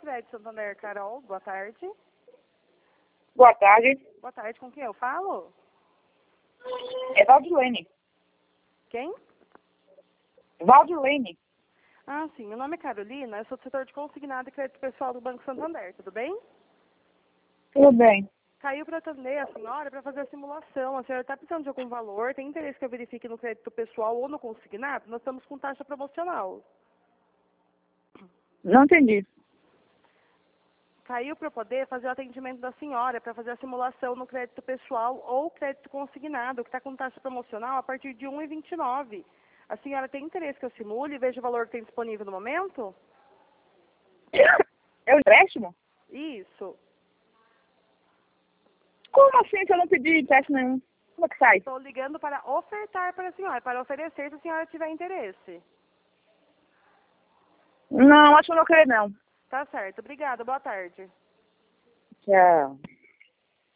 Crédito Santander, Carol. Boa tarde. Boa tarde. Boa tarde, com quem eu falo? É Valdilene. Quem? Valdilene. Ah, sim. Meu nome é Carolina, eu sou do setor de consignado e crédito pessoal do Banco Santander, tudo bem? Tudo bem. Caiu para atender a senhora para fazer a simulação. A senhora está precisando de algum valor? Tem interesse que eu verifique no crédito pessoal ou no consignado? Nós estamos com taxa promocional. Não entendi. Caiu para eu poder fazer o atendimento da senhora, para fazer a simulação no crédito pessoal ou crédito consignado, que está com taxa promocional a partir de 1,29. A senhora tem interesse que eu simule e veja o valor que tem disponível no momento? É o empréstimo? Isso. Como assim se eu não pedi empréstimo nenhum? Como é que sai? Estou ligando para ofertar para a senhora, para oferecer se a senhora tiver interesse. Não, acho que eu não quero não. Tá certo. Obrigada. Boa tarde. Tchau.